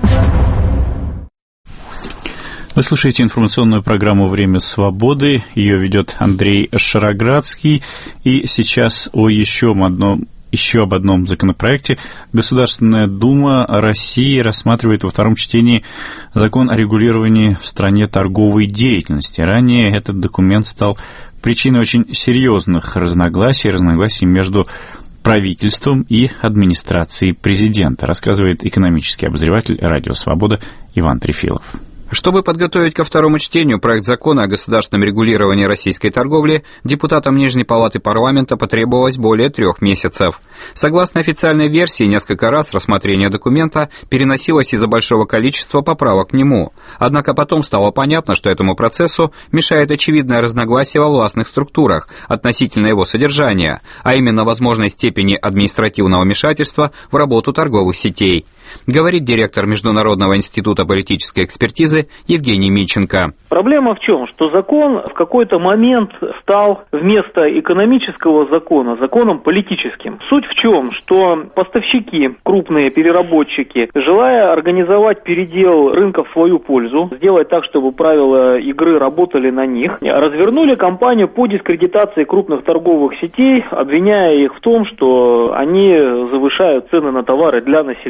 [SPEAKER 1] Вы слушаете информационную программу «Время свободы». Ее ведет Андрей Шароградский. И сейчас еще об одном законопроекте. Государственная Дума России рассматривает во втором чтении закон о регулировании в стране торговой деятельности. Ранее этот документ стал причиной очень серьезных разногласий между правительством и администрацией президента, рассказывает экономический обозреватель «Радио Свобода» Иван Трефилов.
[SPEAKER 18] Чтобы подготовить ко второму чтению проект закона о государственном регулировании российской торговли, депутатам Нижней палаты парламента потребовалось более 3 месяцев. Согласно официальной версии, несколько раз рассмотрение документа переносилось из-за большого количества поправок к нему. Однако потом стало понятно, что этому процессу мешает очевидное разногласие во властных структурах относительно его содержания, а именно возможной степени административного вмешательства в работу торговых сетей. Говорит директор Международного института политической экспертизы Евгений Миченко.
[SPEAKER 19] Проблема в чем? Что закон в какой-то момент стал вместо экономического закона законом политическим. Суть в чем? Что поставщики, крупные переработчики, желая организовать передел рынка в свою пользу, сделать так, чтобы правила игры работали на них, развернули кампанию по дискредитации крупных торговых сетей, обвиняя их в том, что они завышают цены на товары для населения.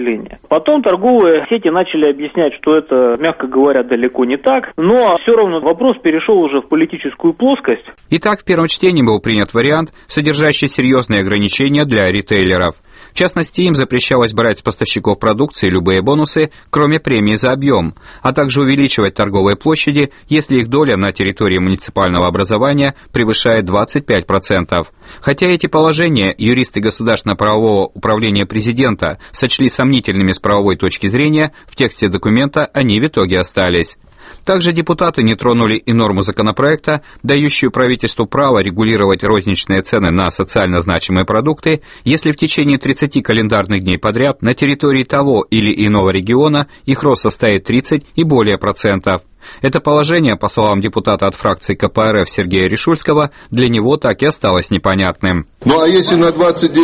[SPEAKER 19] Потом торговые сети начали объяснять, что это, мягко говоря, далеко не так, но все равно вопрос перешел уже в политическую плоскость.
[SPEAKER 18] Итак, в первом чтении был принят вариант, содержащий серьезные ограничения для ритейлеров. В частности, им запрещалось брать с поставщиков продукции любые бонусы, кроме премии за объем, а также увеличивать торговые площади, если их доля на территории муниципального образования превышает 25%. Хотя эти положения юристы Государственно-правового управления президента сочли сомнительными с правовой точки зрения, в тексте документа они в итоге остались. Также депутаты не тронули и норму законопроекта, дающую правительству право регулировать розничные цены на социально значимые продукты, если в течение 30 календарных дней подряд на территории того или иного региона их рост составит 30 и более процентов. Это положение, по словам депутата от фракции КПРФ Сергея Решульского, для него так и осталось непонятным.
[SPEAKER 20] Ну а если на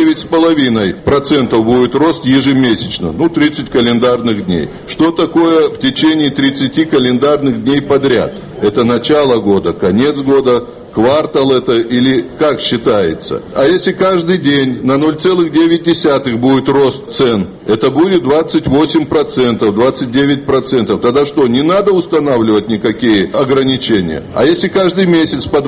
[SPEAKER 20] 29,5% будет рост ежемесячно, 30 календарных дней, что такое в течение 30 календарных дней подряд? Это начало года, конец года, квартал это или как считается? А если каждый день на 0,9 будет рост цен, это будет 28%, 29%. Тогда что, не надо устанавливать никакие ограничения? А если каждый месяц по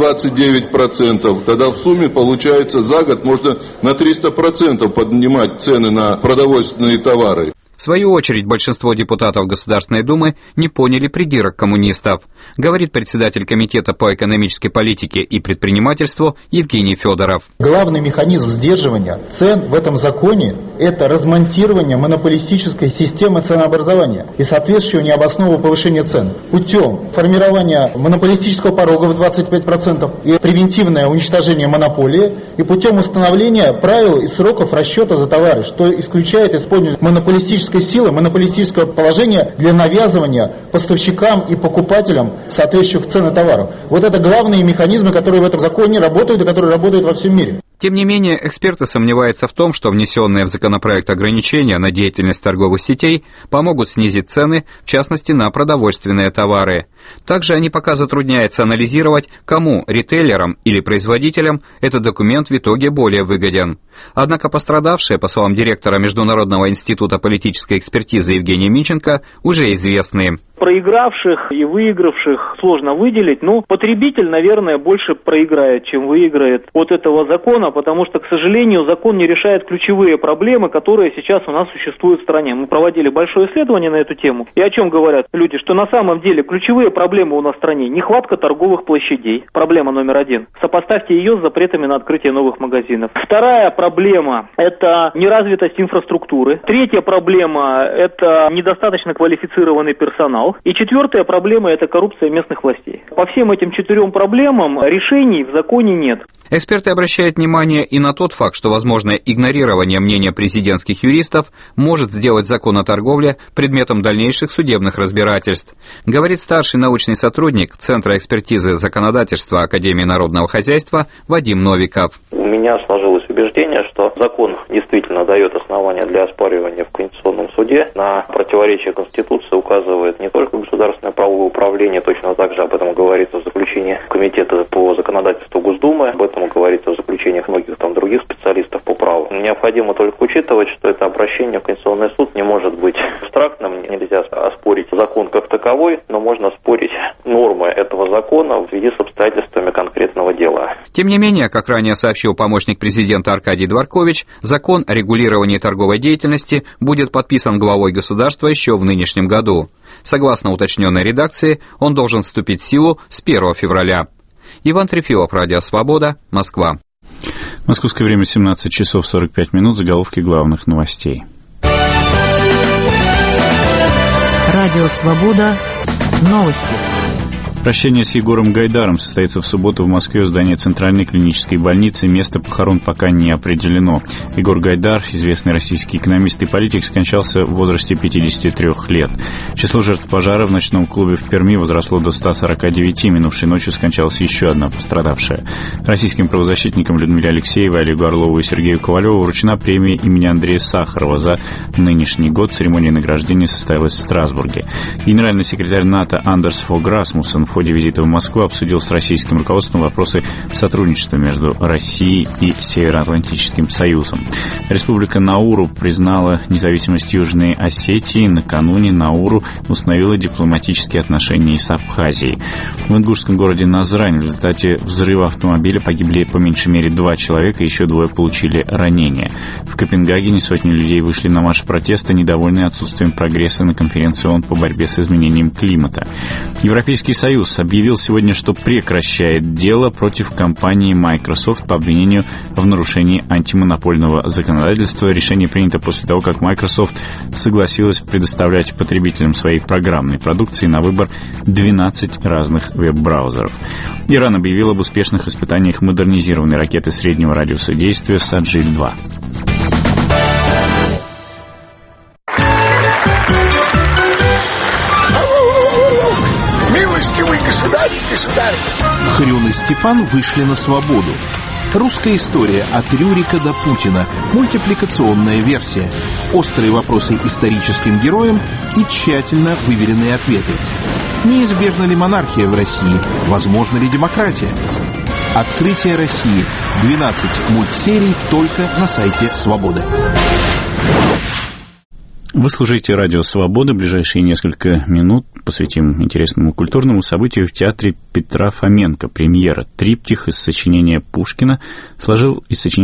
[SPEAKER 20] 29%, тогда в сумме получается за год можно на 300% поднимать цены на продовольственные товары.
[SPEAKER 18] В свою очередь, большинство депутатов Государственной Думы не поняли придирок коммунистов, говорит председатель Комитета по экономической политике и предпринимательству Евгений Федоров.
[SPEAKER 21] Главный механизм сдерживания цен в этом законе – это размонтирование монополистической системы ценообразования и соответствующего необоснованного повышения цен путем формирования монополистического порога в 25% и превентивное уничтожение монополии и путем установления правил и сроков расчета за товары, что исключает использование монополистической силы, монополистического положения для навязывания поставщикам и покупателям соответствующих цен и товаров. Вот это главные механизмы, которые в этом законе работают и которые работают во всем мире.
[SPEAKER 18] Тем не менее, эксперты сомневаются в том, что внесенные в законопроект ограничения на деятельность торговых сетей помогут снизить цены, в частности, на продовольственные товары. Также они пока затрудняются анализировать, кому, ритейлерам или производителям, этот документ в итоге более выгоден. Однако пострадавшие, по словам директора Международного института политической экспертизы Евгения Миченко, уже известны.
[SPEAKER 19] Проигравших и выигравших сложно выделить, но потребитель, наверное, больше проиграет, чем выиграет от этого закона, потому что, к сожалению, закон не решает ключевые проблемы, которые сейчас у нас существуют в стране. Мы проводили большое исследование на эту тему. И о чем говорят люди? Что на самом деле ключевые проблемы у нас в стране – нехватка торговых площадей. Проблема номер один. Сопоставьте ее с запретами на открытие новых магазинов. Вторая проблема – это неразвитость инфраструктуры. Третья проблема – это недостаточно квалифицированный персонал. И четвертая проблема – это коррупция местных властей. По всем этим 4 проблемам решений в законе нет.
[SPEAKER 18] Эксперты обращают внимание и на тот факт, что возможное игнорирование мнения президентских юристов может сделать закон о торговле предметом дальнейших судебных разбирательств, говорит старший научный сотрудник Центра экспертизы законодательства Академии народного хозяйства Вадим Новиков.
[SPEAKER 22] У меня сложилось убеждение, что закон действительно дает основания для оспаривания в Конституционном суде. На противоречие Конституции указывает не только Государственное правовое управление, точно так же об этом говорится в заключении Комитета по законодательству Госдумы, об этом говорится в заключениях многих других специалистов по праву. Необходимо только учитывать, что это обращение в Конституционный суд не может быть абстрактным, нельзя оспорить закон как таковой, но можно спорить нормы этого закона в связи с обстоятельствами конкретного дела.
[SPEAKER 18] Тем не менее, как ранее сообщил помощник президента Аркадий Дворкович, закон о регулировании торговой деятельности будет подписан главой государства еще в нынешнем году. Согласно уточненной редакции, он должен вступить в силу с 1 февраля. Иван Трефилов, Радио Свобода, Москва.
[SPEAKER 1] Московское время 17 часов 45 минут, заголовки главных новостей.
[SPEAKER 4] Радио Свобода, новости.
[SPEAKER 1] Прощание с Егором Гайдаром состоится в субботу в Москве в здании Центральной клинической больницы. Место похорон пока не определено. Егор Гайдар, известный российский экономист и политик, скончался в возрасте 53 лет. Число жертв пожара в ночном клубе в Перми возросло до 149. Минувшей ночью скончалась еще одна пострадавшая. Российским правозащитникам Людмиле Алексеевой, Олегу Орлову и Сергею Ковалеву вручена премия имени Андрея Сахарова за нынешний год. Церемония награждения состоялась в Страсбурге. Генеральный секретарь НАТО Андерс Фог Расмуссен в ходе визита в Москву обсудил с российским руководством вопросы сотрудничества между Россией и Североатлантическим Союзом. Республика Науру признала независимость Южной Осетии. Накануне Науру установила дипломатические отношения с Абхазией. В ингушском городе Назрань в результате взрыва автомобиля погибли по меньшей мере 2 человека, еще 2 получили ранения. В Копенгагене сотни людей вышли на марш протеста, недовольные отсутствием прогресса на конференции ООН по борьбе с изменением климата. Европейский Союз объявил сегодня, что прекращает дело против компании Microsoft по обвинению в нарушении антимонопольного законодательства. Решение принято после того, как Microsoft согласилась предоставлять потребителям своей программной продукции на выбор 12 разных веб-браузеров. Иран объявил об успешных испытаниях модернизированной ракеты среднего радиуса действия «Саджиль-2».
[SPEAKER 2] Милостивый государь и государь!
[SPEAKER 3] Хрюн и Степан вышли на свободу. Русская история от Рюрика до Путина. Мультипликационная версия. Острые вопросы историческим героям и тщательно выверенные ответы. Неизбежна ли монархия в России? Возможна ли демократия? Открытие России. 12 мультсерий только на сайте «Свобода».
[SPEAKER 1] Вы слушаете радио «Свобода». Ближайшие несколько минут посвятим интересному культурному событию в театре Петра Фоменко. Премьера. Триптих из сочинений Пушкина сложил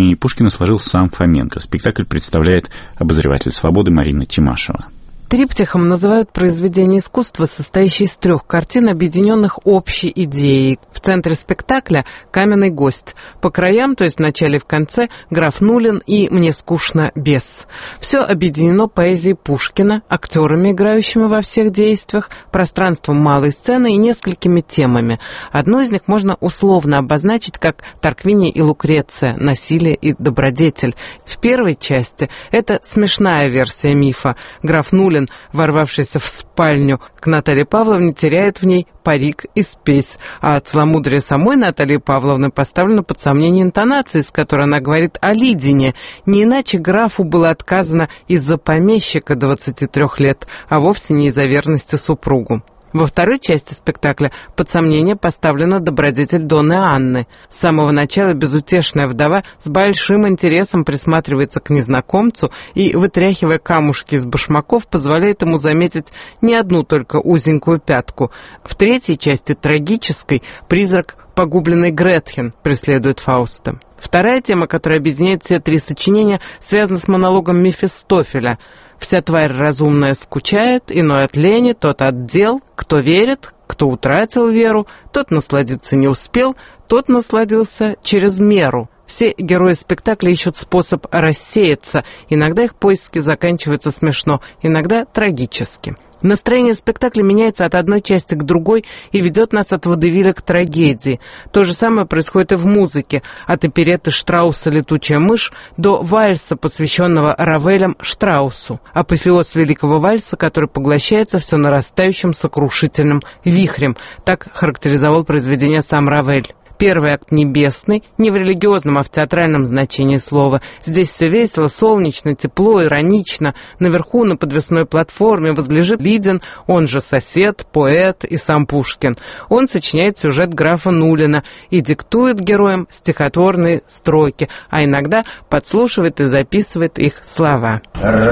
[SPEAKER 1] сам Фоменко. Спектакль представляет обозреватель «Свободы» Марина Тимашева.
[SPEAKER 23] Триптихом называют произведение искусства, состоящее из 3 картин, объединенных общей идеей. В центре спектакля каменный гость. По краям, то есть в начале и в конце, граф Нулин и «Мне скучно бес». Все объединено поэзией Пушкина, актерами, играющими во всех действиях, пространством малой сцены и несколькими темами. Одну из них можно условно обозначить как Тарквиния и Лукреция, насилие и добродетель. В первой части это смешная версия мифа. Граф Нулин, ворвавшийся в спальню к Наталье Павловне, теряет в ней парик и спесь, а целомудрие самой Натальи Павловны поставлено под сомнение интонации, с которой она говорит о Лидине. Не иначе графу было отказано из-за помещика 23 лет, а вовсе не из-за верности супругу. Во второй части спектакля под сомнение поставлена добродетель Донны Анны. С самого начала безутешная вдова с большим интересом присматривается к незнакомцу и, вытряхивая камушки из башмаков, позволяет ему заметить не одну только узенькую пятку. В третьей части, трагической, призрак погубленной Гретхен преследует Фауста. Вторая тема, которая объединяет все 3 сочинения, связана с монологом Мефистофеля. «Вся тварь разумная скучает, иной от лени, тот от дел. Кто верит, кто утратил веру, тот насладиться не успел, тот насладился через меру». Все герои спектакля ищут способ рассеяться. Иногда их поиски заканчиваются смешно, иногда трагически. Настроение спектакля меняется от одной части к другой и ведет нас от водевиля к трагедии. То же самое происходит и в музыке. От оперетты Штрауса «Летучая мышь» до вальса, посвященного Равелям Штраусу. Апофеоз великого вальса, который поглощается все нарастающим сокрушительным вихрем. Так характеризовал произведение сам Равель. Первый акт небесный, не в религиозном, а в театральном значении слова. Здесь все весело, солнечно, тепло, иронично. Наверху, на подвесной платформе, возлежит Лидин, он же сосед, поэт и сам Пушкин. Он сочиняет сюжет графа Нулина и диктует героям стихотворные строки, а иногда подслушивает и записывает их слова.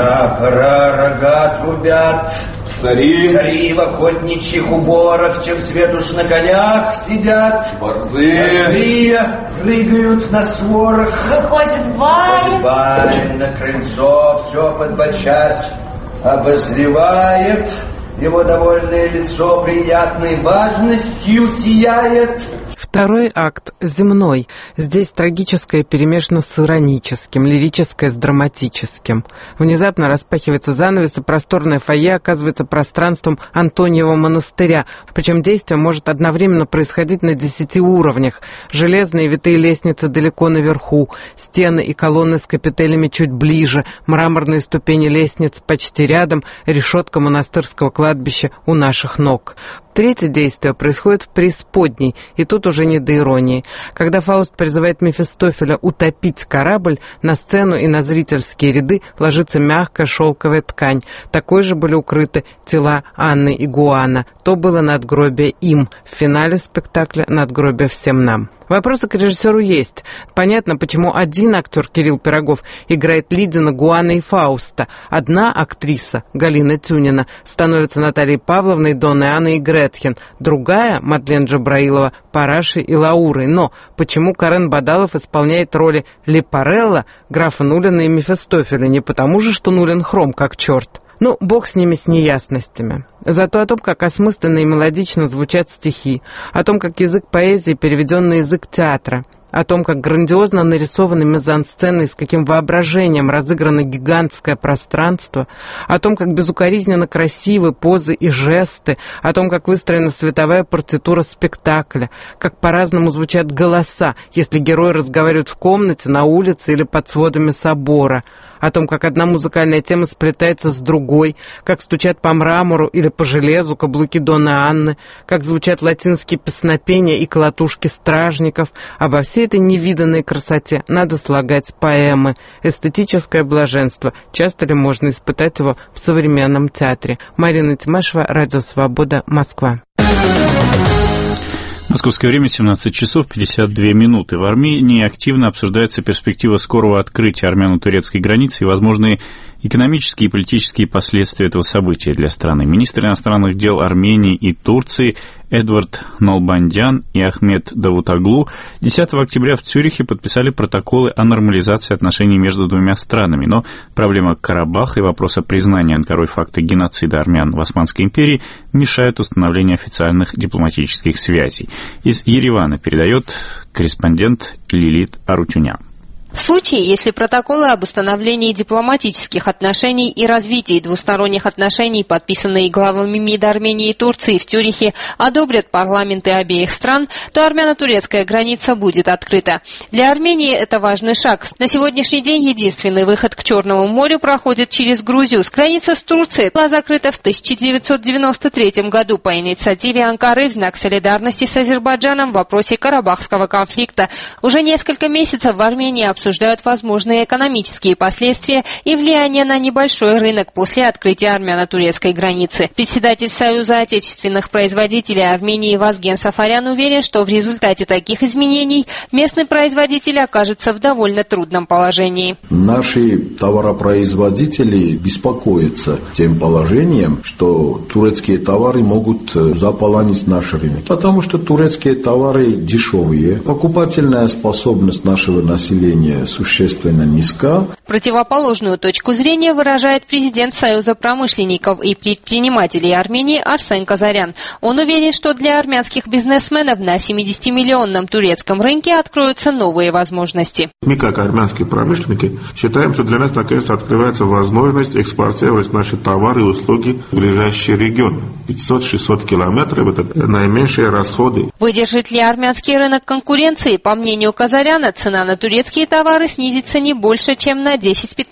[SPEAKER 24] Рога трубят, цари в охотничьих уборах, чем свет уж на конях сидят. Борзые прыгают на сворах.
[SPEAKER 25] Выходит барин
[SPEAKER 24] на крыльцо, все подбочась обозревает. Его довольное лицо приятной важностью сияет.
[SPEAKER 23] Второй акт земной. Здесь трагическое перемешано с ироническим, лирическое с драматическим. Внезапно распахивается занавес, и просторное фойе оказывается пространством Антониева монастыря. Причем действие может одновременно происходить на 10 уровнях. Железные витые лестницы далеко наверху, стены и колонны с капителями чуть ближе, мраморные ступени лестниц почти рядом, решетка монастырского кладбища у наших ног. Третье действие происходит в преисподней, и тут уже не до иронии. Когда Фауст призывает Мефистофеля утопить корабль, на сцену и на зрительские ряды ложится мягкая шелковая ткань. Такой же были укрыты тела Анны и Гуана. То было надгробие им, в финале спектакля надгробие всем нам. Вопросы к режиссеру есть. Понятно, почему один актер, Кирилл Пирогов, играет Лидина, Гуана и Фауста. Одна актриса, Галина Тюнина, становится Натальей Павловной, Донной Анной и Гретхен. Другая, Мадлен Джабраилова, Парашей и Лаурой. Но почему Карен Бадалов исполняет роли Лепарелла, графа Нулина и Мефистофеля? Не потому же, что Нулин хром как черт. Ну, бог с ними, с неясностями. Зато о том, как осмысленно и мелодично звучат стихи, о том, как язык поэзии переведен на язык театра, о том, как грандиозно нарисованы мизансцены и с каким воображением разыграно гигантское пространство, о том, как безукоризненно красивы позы и жесты, о том, как выстроена световая партитура спектакля, как по-разному звучат голоса, если герои разговаривают в комнате, на улице или под сводами собора, о том, как одна музыкальная тема сплетается с другой, как стучат по мрамору или по железу каблуки Донны Анны, как звучат латинские песнопения и колотушки стражников. Обо всей этой невиданной красоте надо слагать поэмы. Эстетическое блаженство. Часто ли можно испытать его в современном театре? Марина Тимашева, Радио Свобода, Москва.
[SPEAKER 1] Московское время 17 часов 52 минуты. В Армении активно обсуждается перспектива скорого открытия армяно-турецкой границы и возможные экономические и политические последствия этого события для страны. Министры иностранных дел Армении и Турции Эдвард Налбандян и Ахмед Давутоглу 10 октября в Цюрихе подписали протоколы о нормализации отношений между двумя странами. Но проблема Карабаха и вопрос о признании Анкарой факта геноцида армян в Османской империи мешают установлению официальных дипломатических связей. Из Еревана передает корреспондент Лилит Арутюнян.
[SPEAKER 6] В случае, если протоколы об установлении дипломатических отношений и развитии двусторонних отношений, подписанные главами МИД Армении и Турции в Цюрихе, одобрят парламенты обеих стран, то армяно-турецкая граница будет открыта. Для Армении это важный шаг. На сегодняшний день единственный выход к Черному морю проходит через Грузию. Граница с Турцией была закрыта в 1993 году по инициативе Анкары в знак солидарности с Азербайджаном в вопросе Карабахского конфликта. Уже несколько месяцев в Армении обсуждают возможные экономические последствия и влияние на небольшой рынок после открытия армяно-турецкой границы. Председатель Союза отечественных производителей Армении Вазген Сафарян уверен, что в результате таких изменений местный производитель окажется в довольно трудном положении.
[SPEAKER 7] Наши товаропроизводители беспокоятся тем положением, что турецкие товары могут заполонить наш рынок. Потому что турецкие товары дешевые, покупательная способность нашего населения существенно низка.
[SPEAKER 6] Противоположную точку зрения выражает президент Союза промышленников и предпринимателей Армении Арсен Казарян. Он уверен, что для армянских бизнесменов на 70-миллионном турецком рынке откроются новые возможности.
[SPEAKER 8] Мы, как армянские промышленники, считаем, что для нас наконец открывается возможность экспортировать наши товары и услуги в ближайший регион. 500-600 километров – это наименьшие расходы.
[SPEAKER 6] Выдержит ли армянский рынок конкуренции? По мнению Казаряна, цена на турецкие товары снизится не больше, чем на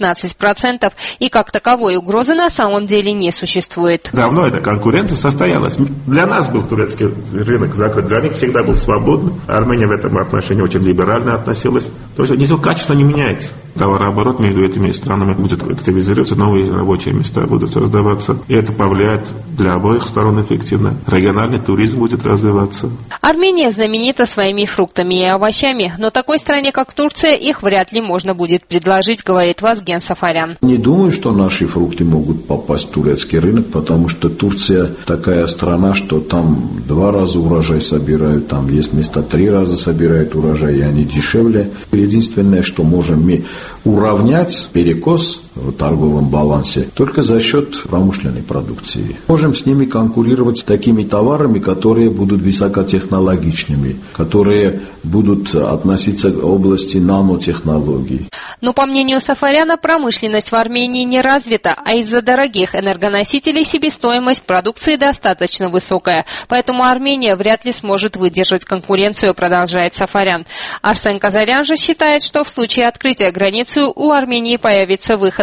[SPEAKER 6] 10-15%. И как таковой угрозы на самом деле не существует.
[SPEAKER 8] Давно эта конкуренция состоялась. Для нас был турецкий рынок закрыт, для них всегда был свободный. Армения в этом отношении очень либерально относилась. То есть ничего качества не меняется. Товарооборот между этими странами будет активизироваться, новые рабочие места будут создаваться. И это повлияет для обоих сторон эффективно. Региональный туризм будет развиваться.
[SPEAKER 6] Армения знаменита своими фруктами и овощами, но такой стране, как Турция, их вряд ли можно будет предложить, говорит Вазген Сафарян.
[SPEAKER 7] Не думаю, что наши фрукты могут попасть в турецкий рынок, потому что Турция такая страна, что там 2 раза урожай собирают, там есть места 3 раза собирают урожай, и они дешевле. Единственное, что можем мы уравнять перекос в торговом балансе только за счет промышленной продукции. Можем с ними конкурировать с такими товарами, которые будут высокотехнологичными, которые будут относиться к области нанотехнологий.
[SPEAKER 6] Но, по мнению Сафаряна, промышленность в Армении не развита, а из-за дорогих энергоносителей себестоимость продукции достаточно высокая. Поэтому Армения вряд ли сможет выдержать конкуренцию, продолжает Сафарян. Арсен Казарян же считает, что в случае открытия границы у Армении появится выход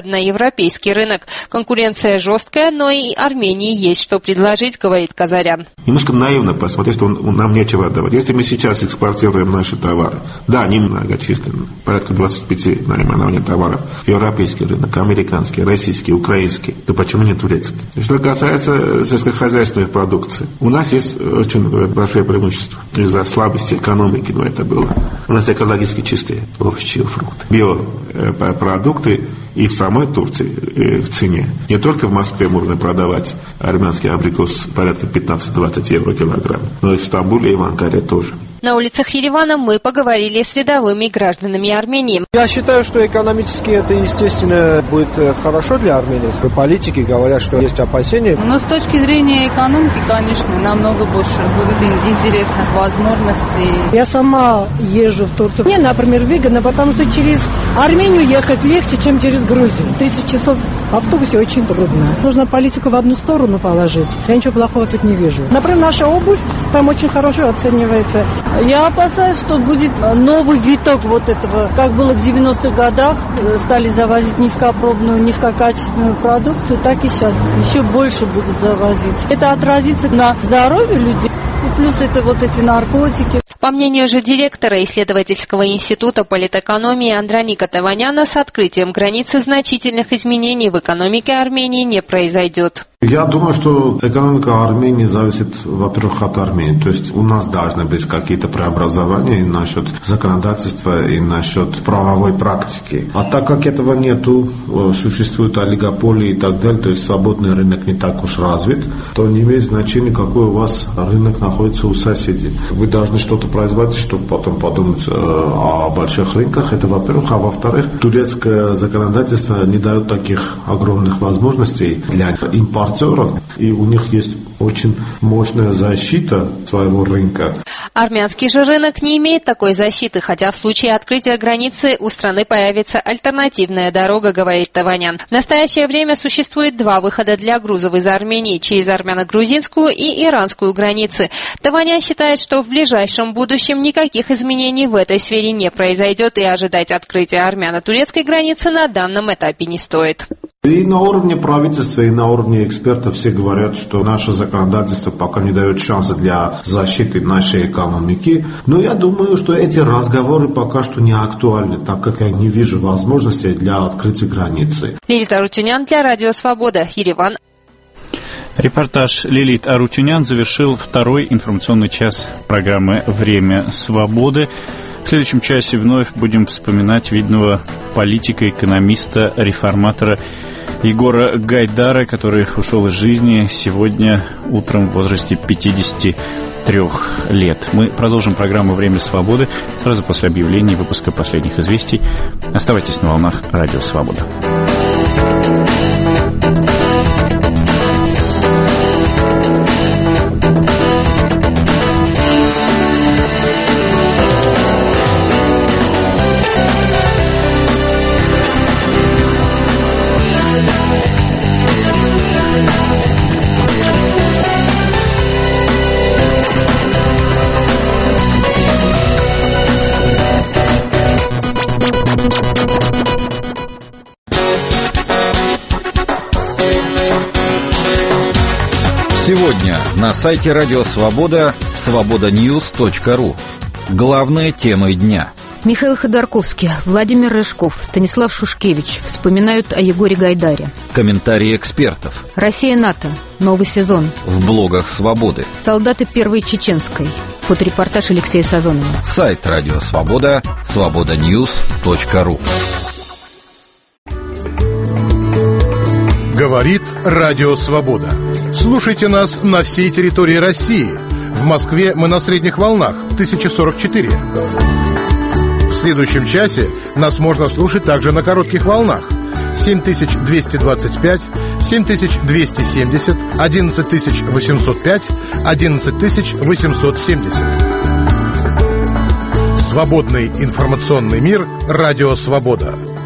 [SPEAKER 6] взгляд на европейский рынок. Конкуренция жесткая, но и Армении есть что предложить, говорит Казарян.
[SPEAKER 8] Немножко наивно посмотреть, что нам нечего отдавать. Если мы сейчас экспортируем наши товары, да, они многочисленны, порядка 25 наименований товаров, европейский рынок, американский, российский, украинский, то почему не турецкий? Что касается сельскохозяйственной продукции, у нас есть очень большое преимущество из-за слабости экономики, но это было. У нас экологически чистые овощи и фрукты, биопродукты. И в самой Турции в цене. Не только в Москве можно продавать армянский абрикос порядка 15-20 евро килограмм, но и в Стамбуле и в Анкаре тоже.
[SPEAKER 6] На улицах Еревана мы поговорили с рядовыми гражданами Армении.
[SPEAKER 5] Я считаю, что экономически это, естественно, будет хорошо для Армении. Политики говорят, что есть опасения.
[SPEAKER 9] Но с точки зрения экономики, конечно, намного больше будет интересных возможностей.
[SPEAKER 10] Я сама езжу в Турцию. Мне, например, выгодно, потому что через Армению ехать легче, чем через Грузию. 30 часов в автобусе очень трудно. Нужно политику в одну сторону положить. Я ничего плохого тут не вижу. Например, наша обувь там очень хорошо оценивается.
[SPEAKER 9] Я опасаюсь, что будет новый виток вот этого. Как было в 90-х годах, стали завозить низкопробную, низкокачественную продукцию, так и сейчас еще больше будут завозить. Это отразится на здоровье людей. Плюс это вот эти наркотики.
[SPEAKER 6] По мнению же директора исследовательского института политэкономии Андроника Таваняна, с открытием границы значительных изменений в экономике Армении не произойдет.
[SPEAKER 12] Я думаю, что экономика Армении зависит, во-первых, от Армении. То есть у нас должны быть какие-то преобразования и насчет законодательства, и насчет правовой практики. А так как этого нету, существуют олигополии и так далее, то есть свободный рынок не так уж развит, то не имеет значения, какой у вас рынок находится у соседей. Вы должны что-то производить, чтобы потом подумать о больших рынках. Это во-первых. А во-вторых, турецкое законодательство не дает таких огромных возможностей для импорта. И у них есть очень мощная защита своего рынка.
[SPEAKER 6] Армянский же рынок не имеет такой защиты, хотя в случае открытия границы у страны появится альтернативная дорога, говорит Таванян. В настоящее время существует два выхода для грузов из Армении через армяно-грузинскую и иранскую границы. Таванян считает, что в ближайшем будущем никаких изменений в этой сфере не произойдет, и ожидать открытия армяно-турецкой границы на данном этапе не стоит.
[SPEAKER 12] И на уровне правительства, и на уровне экспертов все говорят, что наше законодательство пока не дает шанса для защиты нашей экономики. Но я думаю, что эти разговоры пока что не актуальны, так как я не вижу возможностей для открытия границы.
[SPEAKER 6] Лилит Арутюнян для Радио Свобода, Ереван.
[SPEAKER 1] Репортаж Лилит Арутюнян завершил второй информационный час программы «Время свободы». В следующем часе вновь будем вспоминать видного политика, экономиста, реформатора Егора Гайдара, который ушел из жизни сегодня утром в возрасте 53 лет. Мы продолжим программу «Время свободы» сразу после объявления выпуска последних известий. Оставайтесь на волнах Радио Свобода.
[SPEAKER 15] Сегодня на сайте Радио Свобода свободаньюз.ру. Главные темы дня.
[SPEAKER 4] Михаил Ходорковский, Владимир Рыжков, Станислав Шушкевич вспоминают о Егоре Гайдаре.
[SPEAKER 15] Комментарии экспертов.
[SPEAKER 4] Россия-НАТО. Новый сезон.
[SPEAKER 15] В блогах Свободы.
[SPEAKER 4] Солдаты Первой Чеченской. Фоторепортаж Алексея Сазонова.
[SPEAKER 15] Сайт Радио Свобода свободаньюз.ру.
[SPEAKER 13] Говорит Радио Свобода. Слушайте нас на всей территории России. В Москве мы на средних волнах 1044. В следующем часе нас можно слушать также на коротких волнах 7225, 7270, 11805, 11870. Свободный информационный мир. Радио Свобода.